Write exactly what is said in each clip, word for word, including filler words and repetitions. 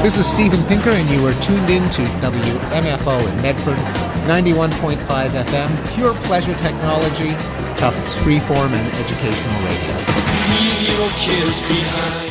This is Steven Pinker, and you are tuned in to W M F O in Medford, ninety-one point five F M, pure pleasure technology, Tufts freeform and educational radio. Leave your kids behind.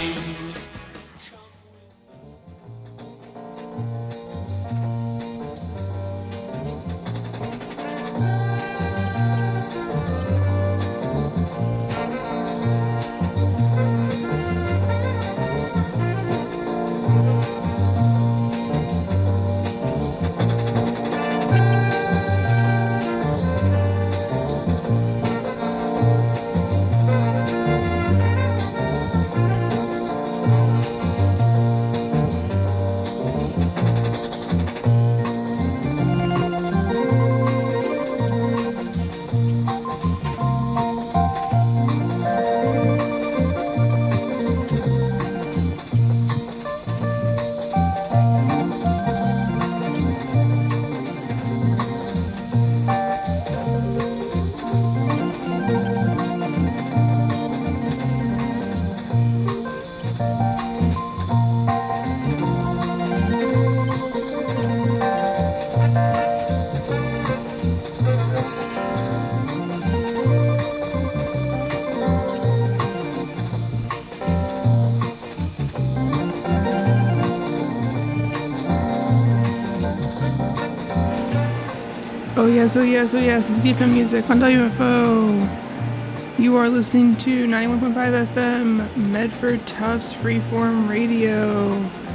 Oh yes, oh yes, oh yes, it's Z F M Music on W F O. You are listening to ninety-one point five F M, Medford Tufts Freeform Radio.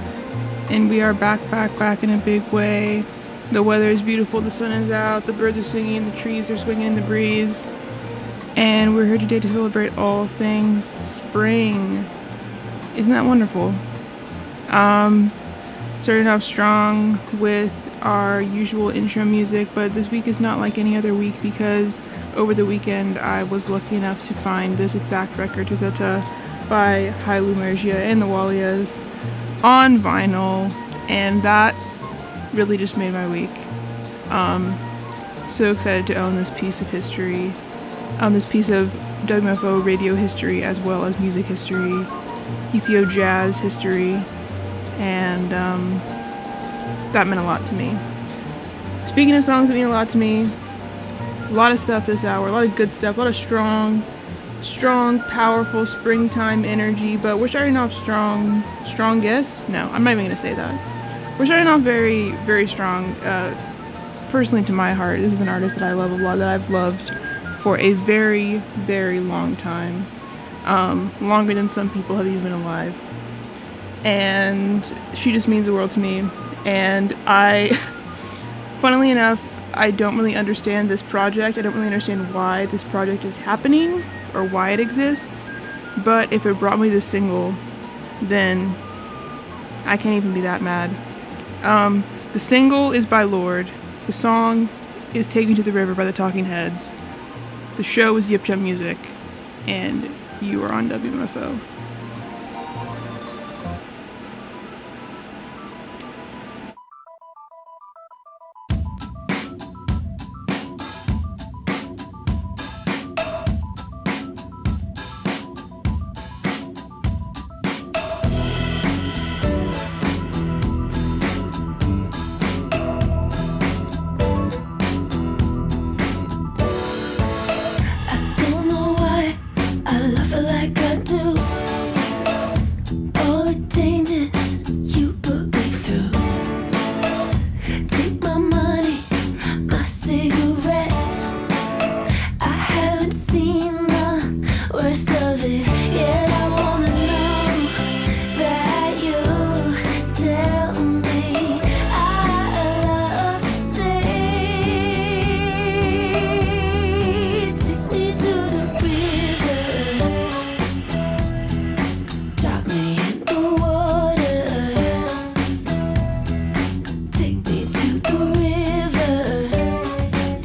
And we are back, back, back in a big way. The weather is beautiful, the sun is out, the birds are singing, the trees are swinging in the breeze. And we're here today to celebrate all things spring. Isn't that wonderful? Um... Starting off strong with our usual intro music, but this week is not like any other week because over the weekend I was lucky enough to find this exact record, Tazetta by Hailu Margia and the Walias, on vinyl, and that really just made my week. Um, so excited to own this piece of history, um, this piece of W M F O radio history as well as music history, Ethio jazz history. And um, that meant a lot to me. Speaking of songs that mean a lot to me, a lot of stuff this hour, a lot of good stuff, a lot of strong, strong, powerful springtime energy, but we're starting off strong, strongest? No, I'm not even going to say that. We're starting off very, very strong. Uh, personally, to my heart, this is an artist that I love a lot, that I've loved for a very, very long time. Um, longer than some people have even been alive. And she just means the world to me. And I, funnily enough, I don't really understand this project. I don't really understand why this project is happening or why it exists. But if it brought me this single, then I can't even be that mad. Um, the single is by Lorde. The song is Take Me to the River by the Talking Heads. The show is Yip Jump Music. And you are on W M F O.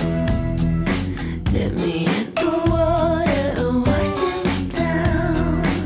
Dip me in the water, wash him down.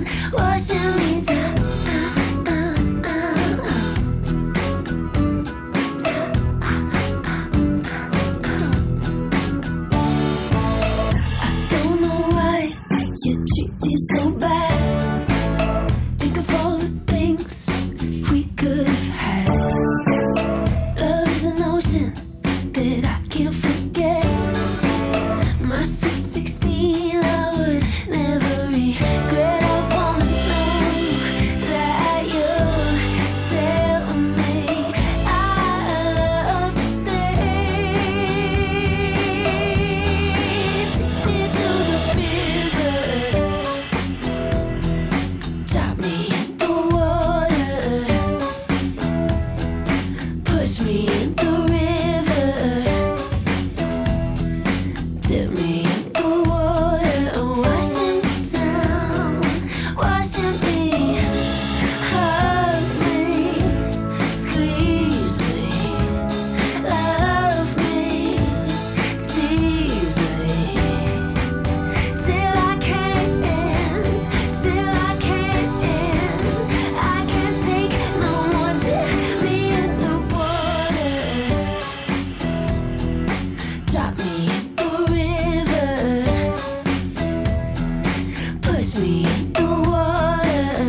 sixteen, I would never regret. I wanna know that you tell me I love to stay. Take me to the river, drop me in the water, push me in the river, dip me in the water, washing me down, washing me, hug me, squeeze me, love me, tease me, till I can't end, till I can't end. I can't take no more. Dip me in the water, drop me in the river, push me in the water,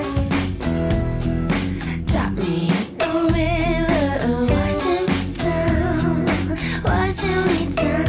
drop me in the river, washing me down, washing me down.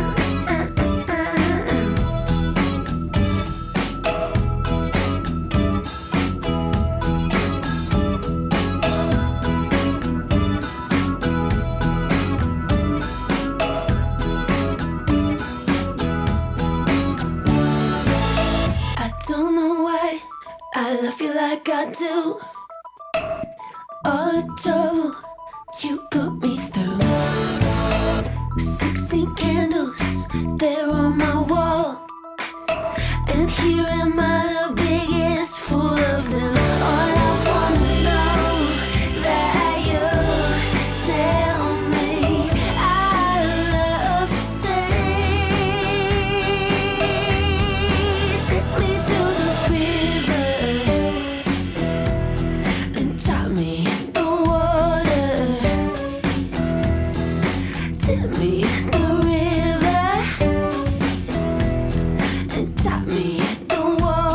I don't know why I love you like I do. All the trouble you put me through. Sixteen candles, they're on my wall, and here am I, the biggest fool of them all. I wanna know that you tell me I love to stay. Take me to the river and drop me in the water, dip me in the river and drop me in the water.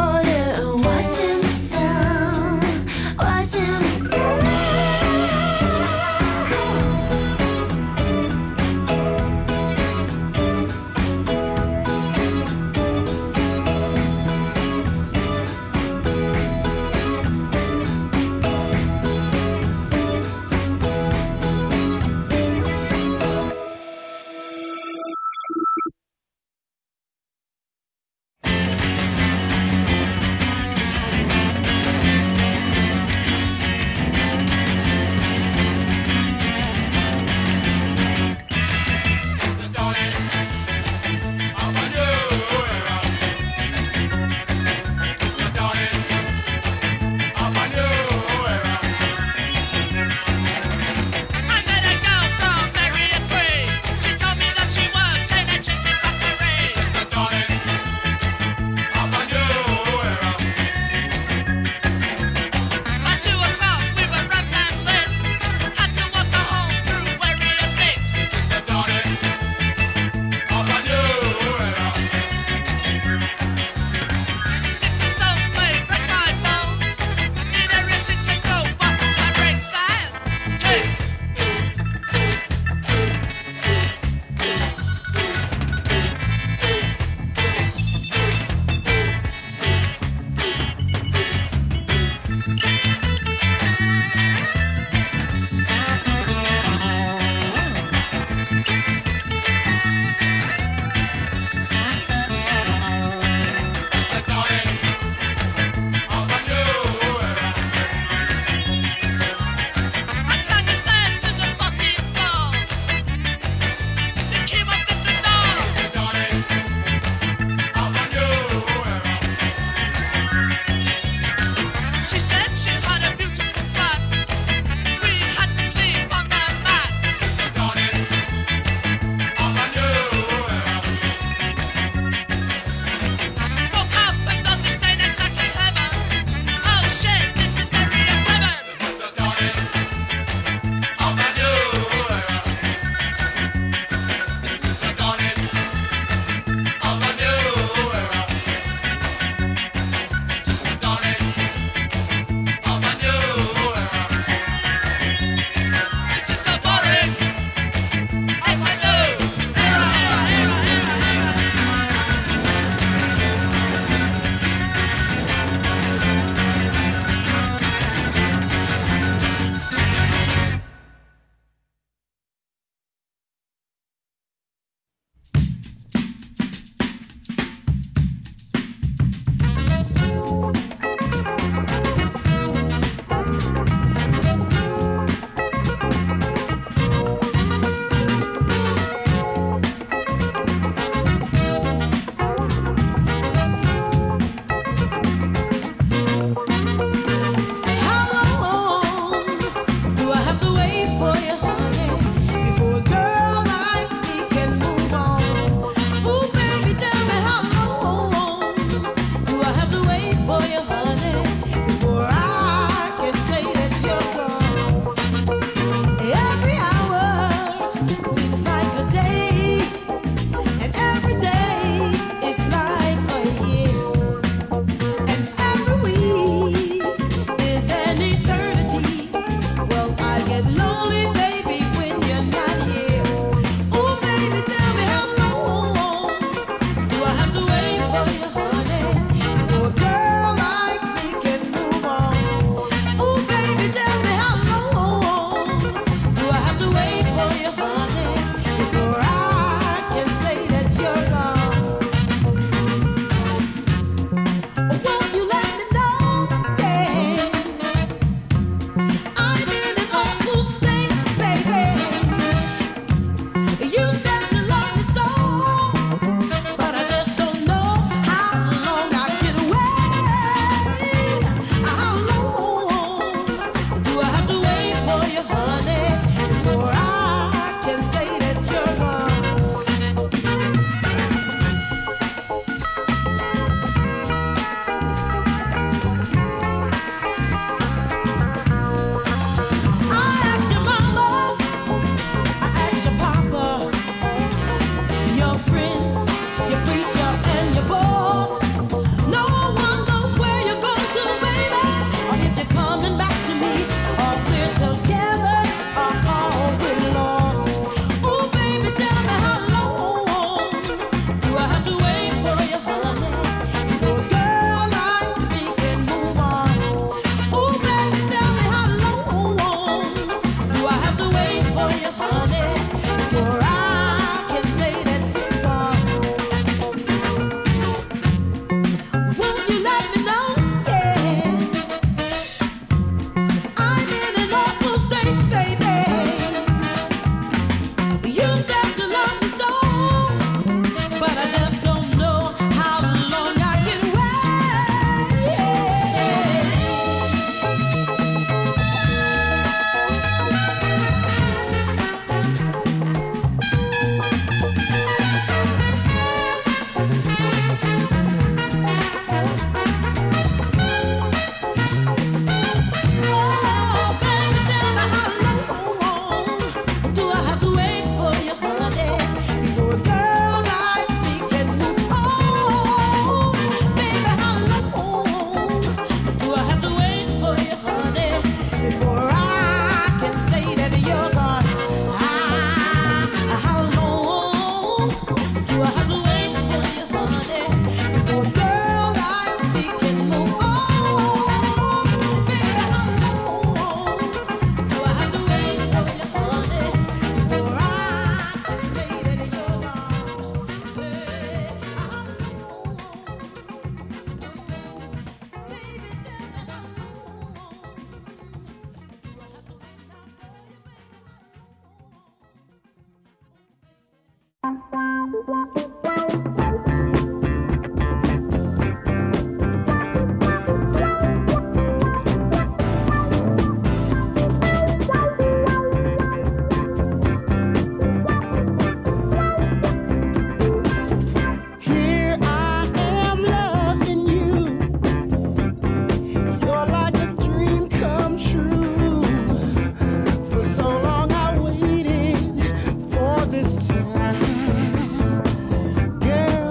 Girl,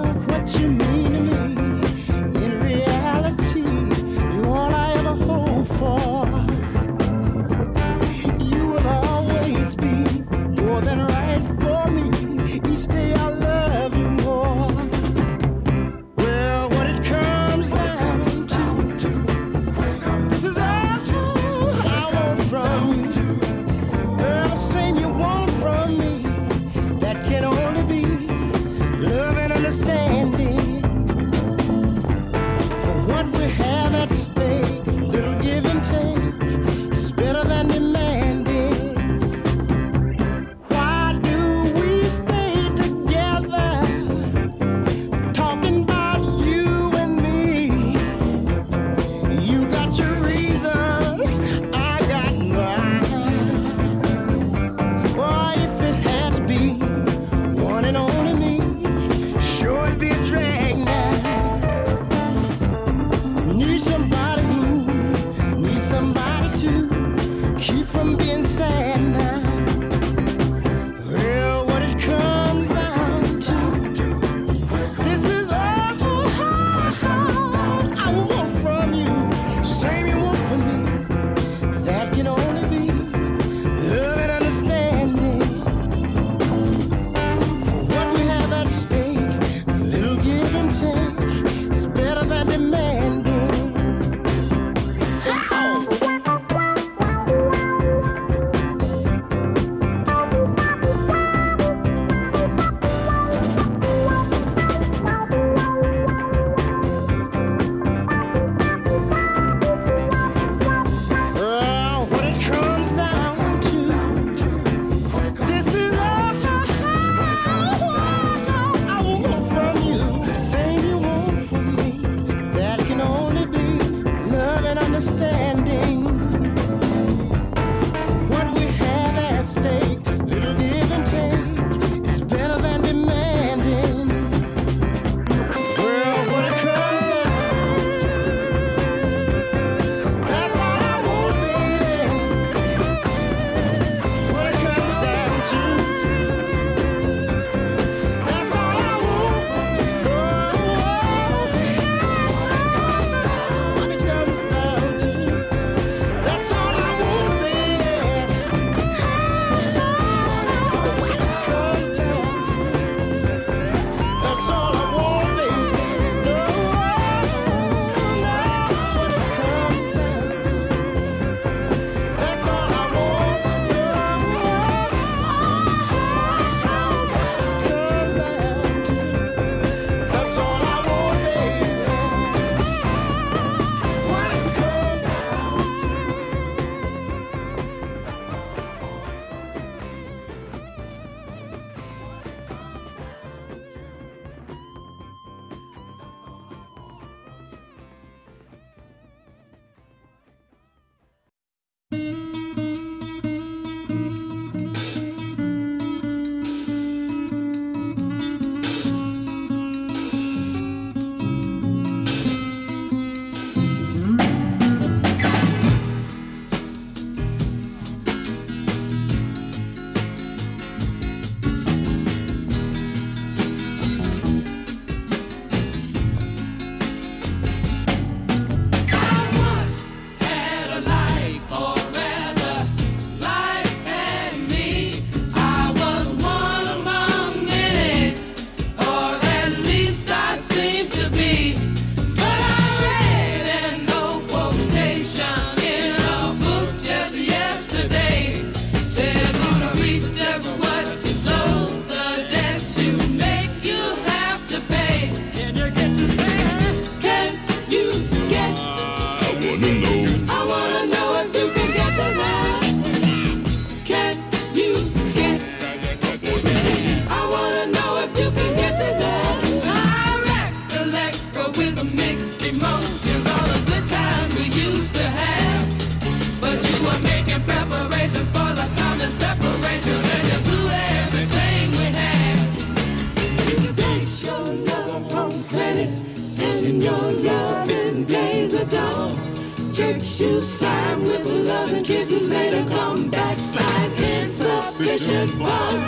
with the mixed emotions, all the good times we used to have. But you were making preparations for the coming separation, and you blew everything we had. You base your love on credit, and in your loving days are done. Church shoes signed with love and kisses, later come back signed insufficient funds.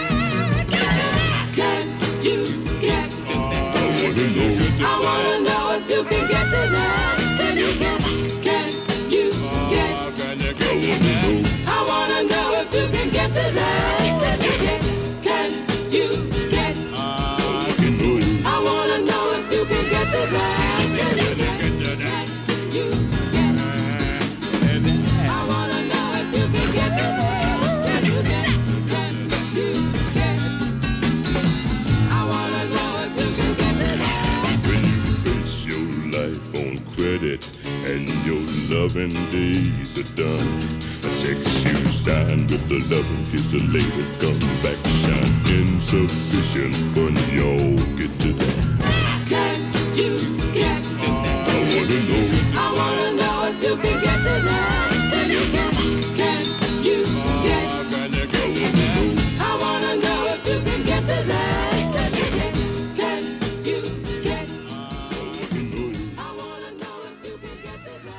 Can you get? I wanna know if you can get to that. Can you get? Can you get? I wanna know if you can get to that. Can you get? Can you get? I wanna know if you can get to that. Can you get? Can you get? I wanna know if you can get to that. Can you get? Can you get? I wanna know if you can get to that. When you base your life on credit and your loving days are done, a check you signed with the loving kiss a later come back shine insufficient fun, y'all get to that. Can you get? I wanna know. I wanna know if you can get to that. Can you get? Can you get? I wanna know if you can get to that. Can you get? Can you get? I wanna know if you can get to that.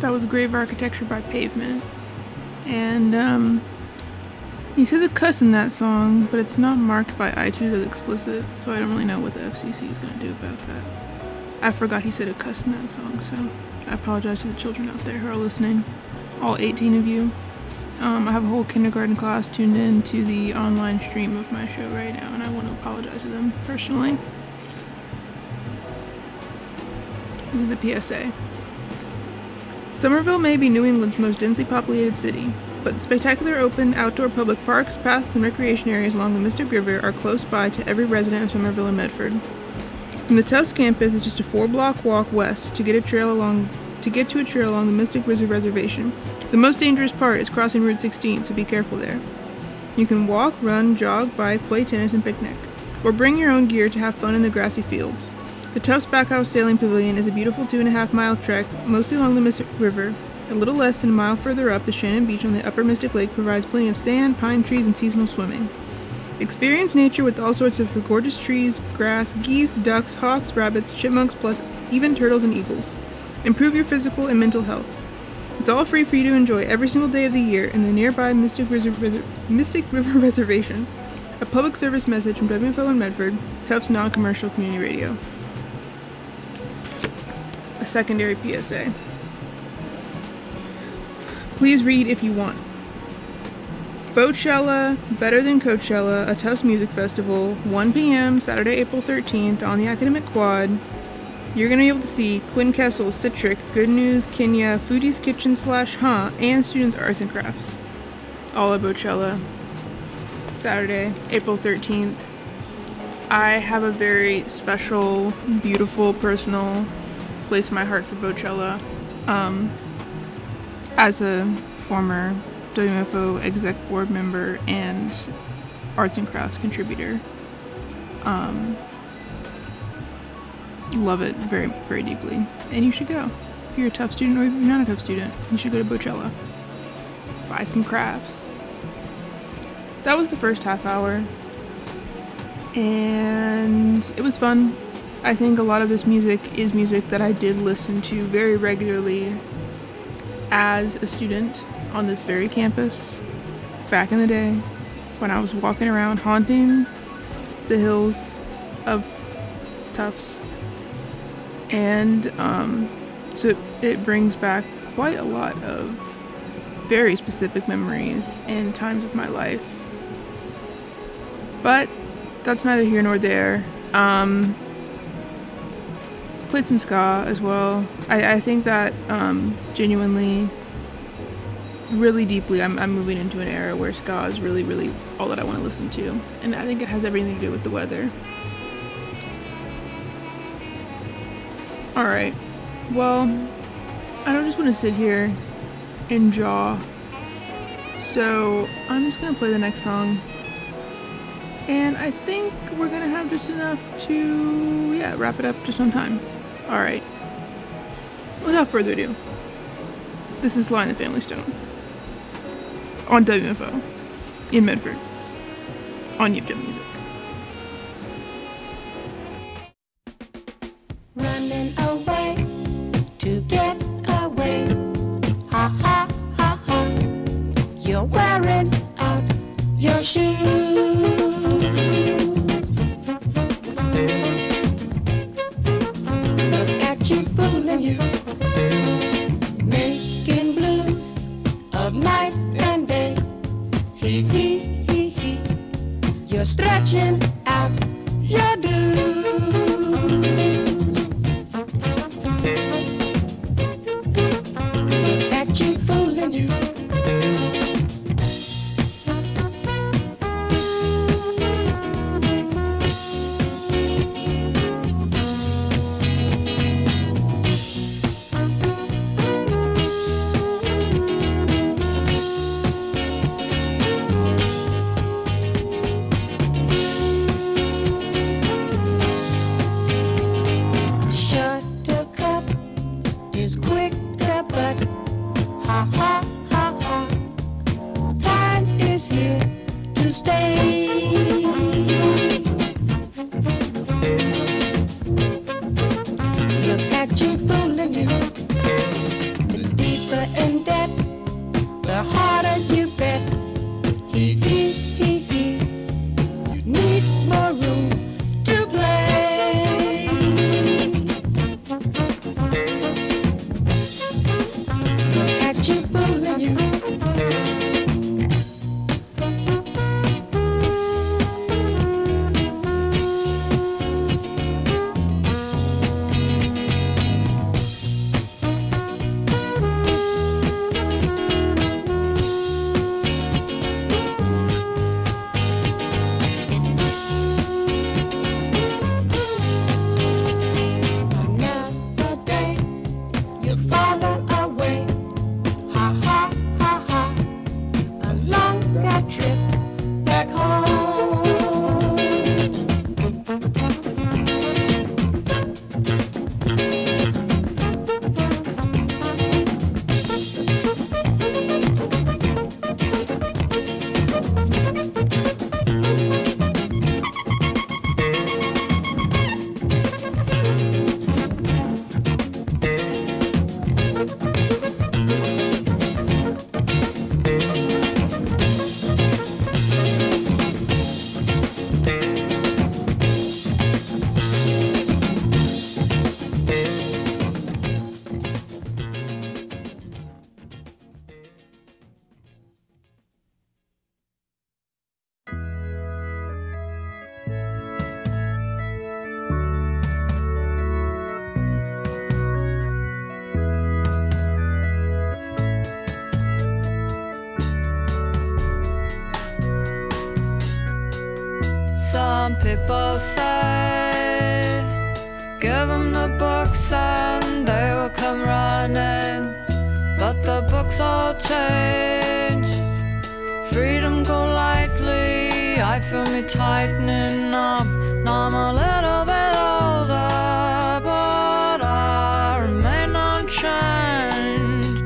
That was Grave Architecture by Pavement. And, um, he says a cuss in that song, but it's not marked by iTunes as explicit, so I don't really know what the F C C is going to do about that. I forgot he said a cuss in that song, so I apologize to the children out there who are listening. All eighteen of you. Um, I have a whole kindergarten class tuned in to the online stream of my show right now, and I want to apologize to them personally. This is a P S A. Somerville may be New England's most densely populated city, but the spectacular open outdoor public parks, paths, and recreation areas along the Mystic River are close by to every resident of Somerville and Medford. From the Tufts campus, it's just a four-block walk west to get a trail along to get to a trail along the Mystic River Reservation. The most dangerous part is crossing Route sixteen, so be careful there. You can walk, run, jog, bike, play tennis, and picnic, or bring your own gear to have fun in the grassy fields. The Tufts Backhouse Sailing Pavilion is a beautiful two and a half mile trek, mostly along the Mystic River. A little less than a mile further up, the Shannon Beach on the upper Mystic Lake provides plenty of sand, pine trees, and seasonal swimming. Experience nature with all sorts of gorgeous trees, grass, geese, ducks, hawks, rabbits, chipmunks, plus even turtles and eagles. Improve your physical and mental health. It's all free for you to enjoy every single day of the year in the nearby Mystic, Res- Res- Mystic River Reservation. A public service message from W F O in Medford, Tufts non-commercial community radio. A secondary P S A. Please read if you want. Boatchella, Better Than Coachella, a Tufts music festival, one p.m. Saturday, April thirteenth on the Academic Quad. You're going to be able to see Quinn Kessel, Citric, Good News, Kenya, Foodie's Kitchen slash Huh, and Students Arts and Crafts. All at Boatchella. Saturday, April thirteenth. I have a very special, beautiful, personal place in my heart for Boatchella. Um, as a former W M F O exec board member and arts and crafts contributor. Um, love it very, very deeply. And you should go. If you're a Tufts student or if you're not a Tufts student, you should go to Boatchella. Buy some crafts. That was the first half hour. And it was fun. I think a lot of this music is music that I did listen to very regularly as a student on this very campus back in the day when I was walking around haunting the hills of Tufts. And um, so it, it brings back quite a lot of very specific memories and times of my life. But that's neither here nor there. Um, played some ska as well. I, I think that um, genuinely, really deeply, I'm, I'm moving into an era where ska is really, really all that I want to listen to. And I think it has everything to do with the weather. Alright, well, I don't just want to sit here and jaw. So I'm just going to play the next song. And I think we're going to have just enough to, yeah, wrap it up just on time. Alright. Without further ado, this is Sly and the Family Stone. On W M F O. In Medford. On U W Music. Running away to get away. Ha ha ha ha. You're wearing out your shoes. Look at you fooling you. Making blues of night and day. Hee hee hee hee. You're stretching out your dues. Look at you fooling you. Shortcut is quicker, but ha ha ha Some people say, give them the books and they will come running. But the books all change. Freedom go lightly, I feel me tightening up. Now I'm a little bit older, but I remain unchanged.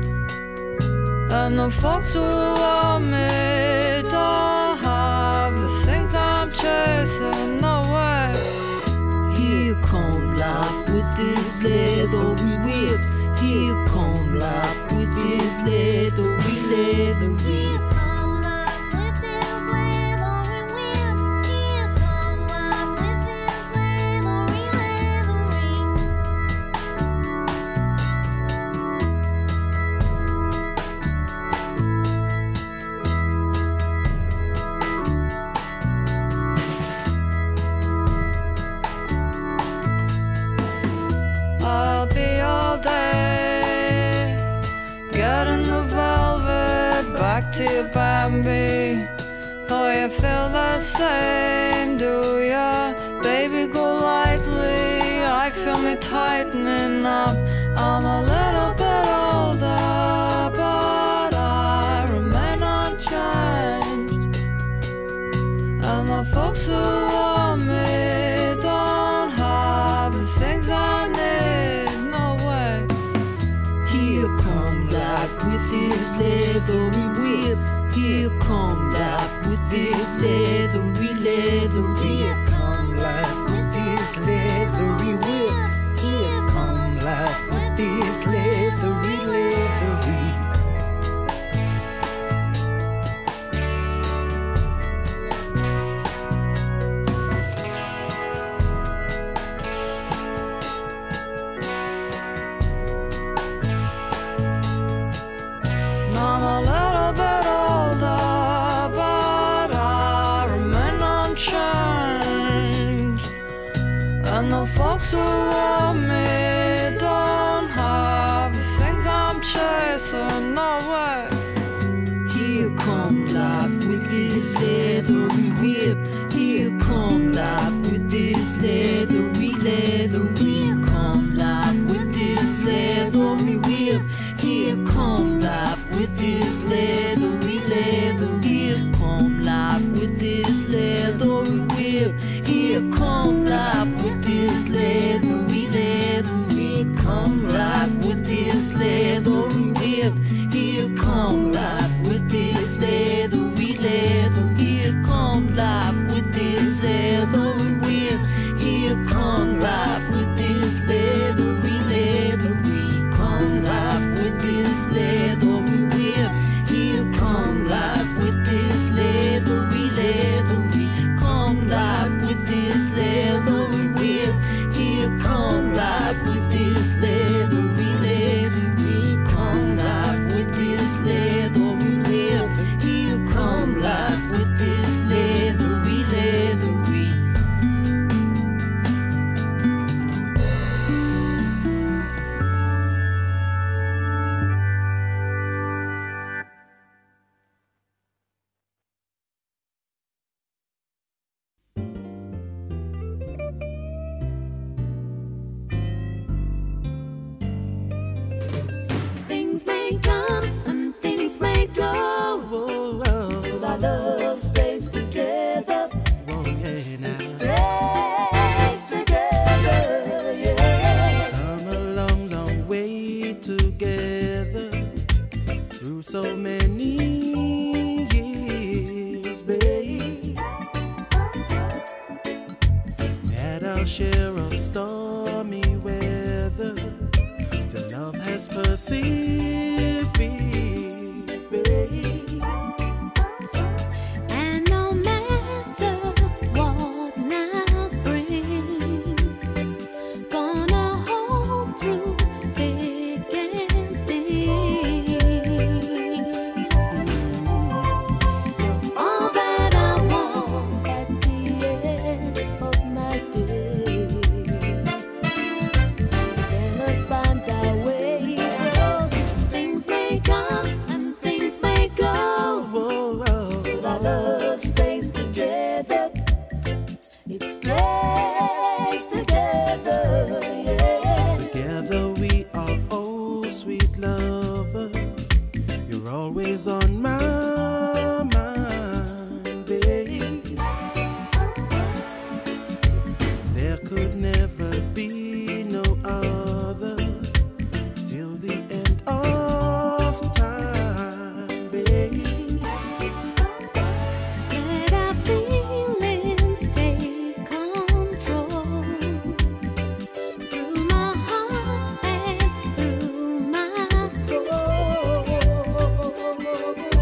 And the folks who want me don't have the things I'm chasing, no way. Here come life with this leathery whip. Here come life with this leathery, leathery whip. I'll be all day, getting the velvet back to you, Bambi. Oh, you feel the same, do ya? Baby, go lightly, I feel me tightening up. I'm a little bit older, but I remain unchanged. And the folks who want me don't have the things I need, no way. Here come life with this leathery whip. Here come life with this leathery, leathery. Here come life with this leathery whip. Here come life with this leathery, leathery. I'm a little bit older, but I remain unchanged. And the folks who want me don't have the things I'm chasing, no way. Here come life with this leathery whip. Here come life with this leathery, leathery. Here come life with this leathery whip. Here come life with this leathery, leathery. Here come life with this leathery whip. Here come life with this leathery, leathery. Here come life with this leathery whip. Here come life with this leathery, leathery. Here come life with this leathery whip. Here come life with this leathery, leathery. Come life with this leathery whip. Here come life with this leathery, leathery. Come life with this leathery whip. Here come life with this leathery, leathery. Come life with so many years, babe. Had our share of stormy weather, still love has persevered, babe. And no matter what life brings, gonna hold through thick and thin. You're all that I want at the end of my day. Gonna find our way, 'cause things may come and things may go. Whoa, whoa, But our love stays together. It stays together, yeah. together we are oh sweet lovers. You're always on my mind, babe. There could never be no other till the end of time, babe. Let our feelings take control through my heart and through my soul.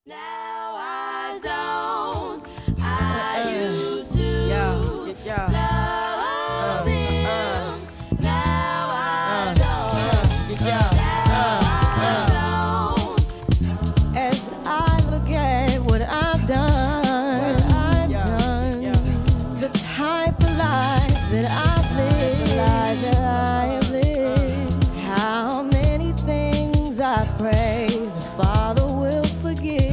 Now I don't. I used to Yeah, yeah. love him. Now I don't. Yeah. Now I don't. As I look at what I've done, I've Yeah, done yeah. the type of life that I've lived, life that I have lived. How many things I pray the Father will forgive.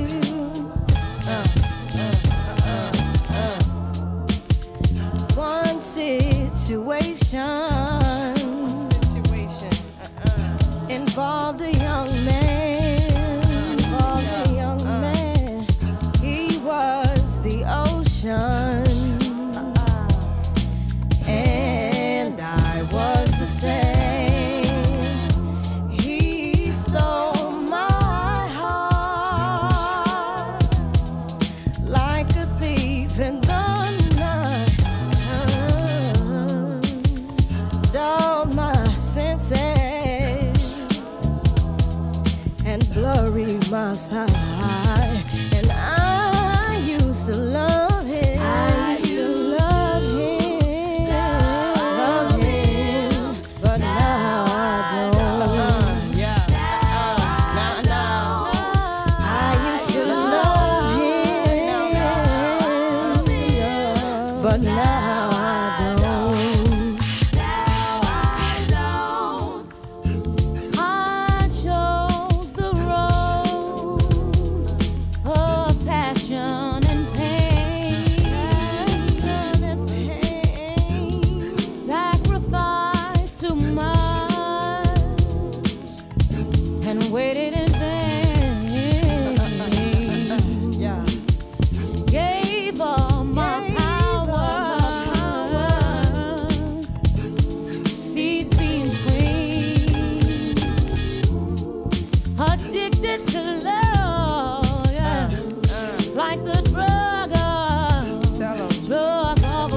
One situation Situation. Uh-uh. involved a young man, involved a young man. He was the ocean, and I was the same. He stole my heart like a thief in the night, dulled my senses and blurry my sight. And I used to love him. I used to love him, love him, but now I don't. Yeah. Now, now, I used to love him, but now I don't. Now I don't. I chose the road of passion and pain, passion and pain. Sacrificed too much and waited in vain. Yeah. Gave all my power, ceased being queen, addicted to love, yeah, like the drug of, Tell 'em. drug of a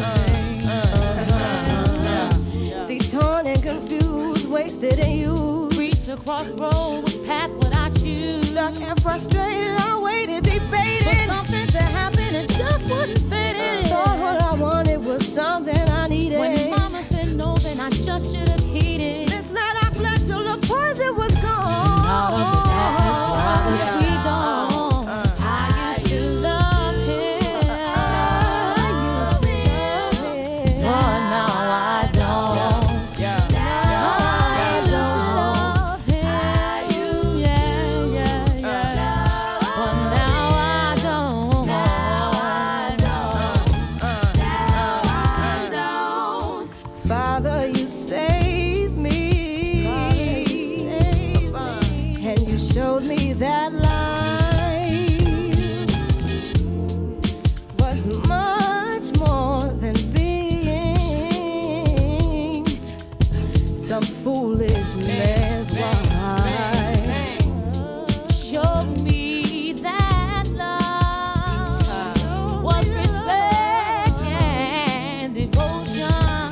pain. See, torn and confused, wasted and used, reached a crossroad, which path would I choose? Stuck and frustrated, I waited, debated for something to happen, it just wouldn't fit in. Thought what I wanted was something I needed. When mama said no, then I just should have heeded. This night I slept till the poison was gone. Out of the past, while the sweet dawn. I used to love him. I used to love him. But now I don't. Yeah. I love him. Yeah, yeah, yeah. But now I don't. Father, you saved me. And you showed me that life was much more than being some foolish man's wife. Showed me that love was respect and devotion,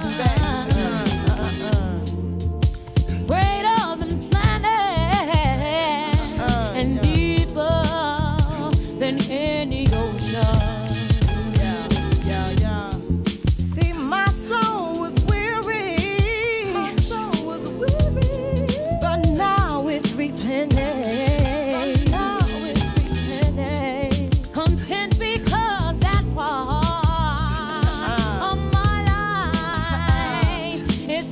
greater than planet and deeper than any ocean. Yeah. Yeah. Yeah. See, my soul was weary. My soul was weary. But now it's replenished. Now it's replenished. Content because that part of my life is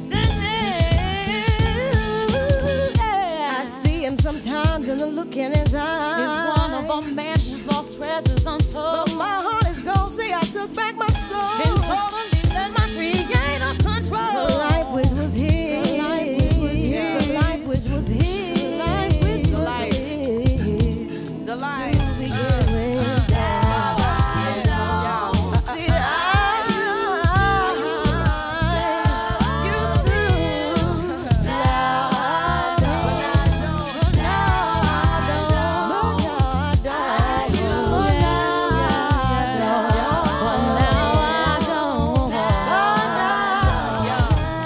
finished. I see him sometimes in the look in his eyes. It's one of a man who's lost treasures untold. But my heart is gone. See, I took back my soul and totally let my creator control the life which was his. The life which was his. The life which was his. The life which was his. The light. To begin with. See, I used to love him. Now I don't.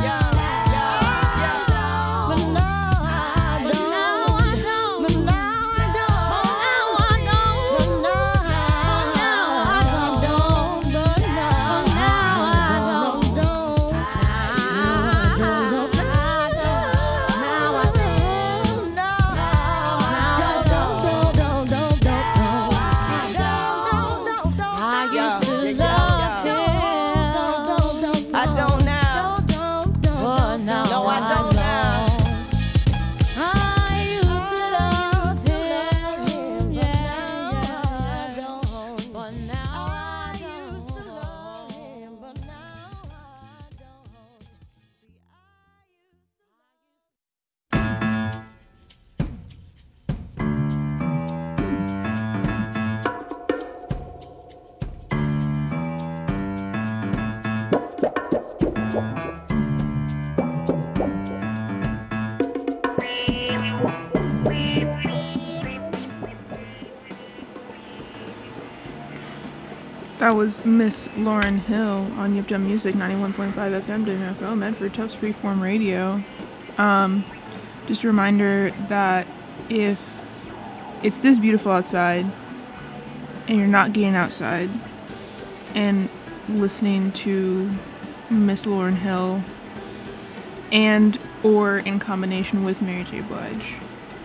That was Miss Lauryn Hill on Yip Jam Music, ninety-one point five F M, W M F O, Medford, Tufts Freeform Radio. Um, just a reminder that if it's this beautiful outside and you're not getting outside and listening to Miss Lauryn Hill and or in combination with Mary J. Blige,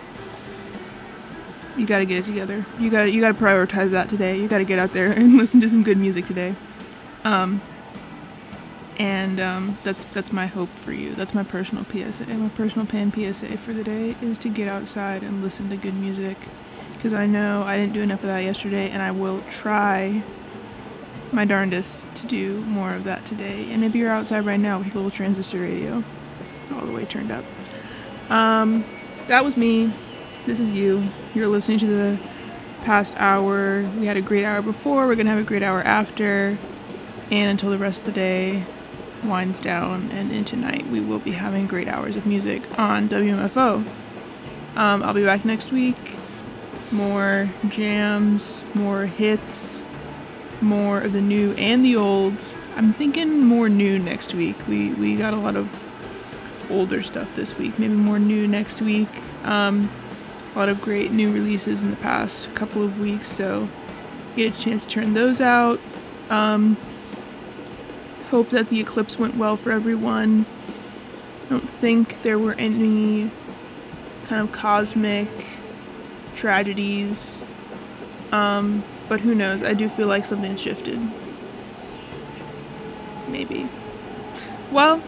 you gotta get it together. You gotta you gotta prioritize that today. You gotta get out there and listen to some good music today. Um, and um, that's that's my hope for you. That's my personal P S A. My personal pan P S A for the day is to get outside and listen to good music. Because I know I didn't do enough of that yesterday, and I will try my darndest to do more of that today. And if you're outside right now with a little transistor radio all the way turned up. Um, that was me. This is you. You're listening to the past hour. We had a great hour before. We're going to have a great hour after. And until the rest of the day winds down and into night, we will be having great hours of music on W M F O. Um, I'll be back next week. More jams, more hits, more of the new and the olds. I'm thinking more new next week. We, we got a lot of older stuff this week. Maybe more new next week. Um... A lot of great new releases in the past couple of weeks, so get a chance to turn those out. Um, hope that the eclipse went well for everyone. I don't think there were any kind of cosmic tragedies, um, but who knows? I do feel like something's shifted. Maybe. Well,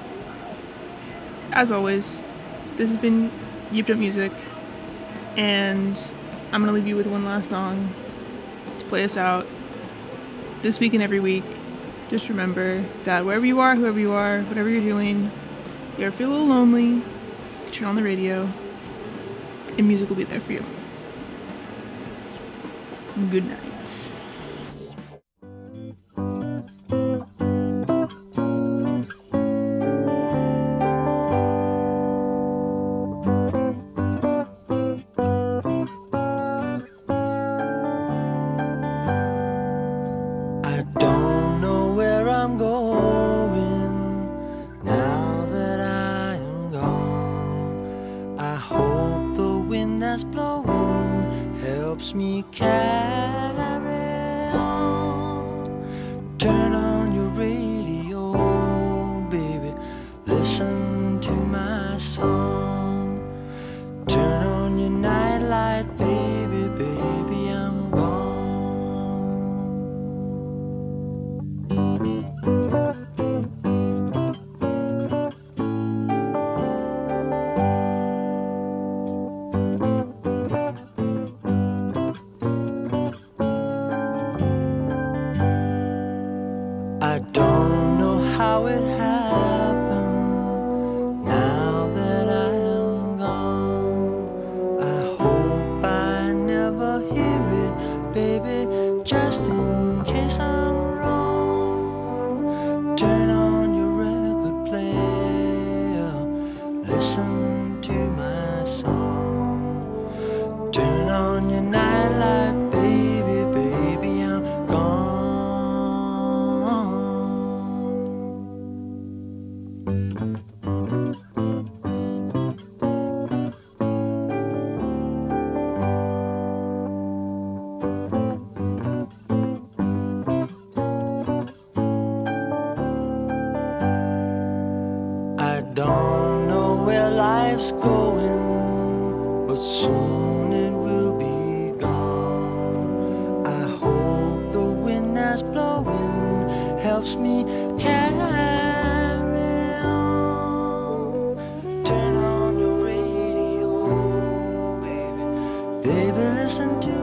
as always, this has been Yip Jump Music. And I'm going to leave you with one last song to play us out this week and every week. Just remember that wherever you are, whoever you are, whatever you're doing, if you ever feel a little lonely, turn on the radio and music will be there for you. Good night. Don't know where life's going, but soon it will be gone. I hope the wind that's blowing helps me carry on. Turn on your radio, baby, baby, listen to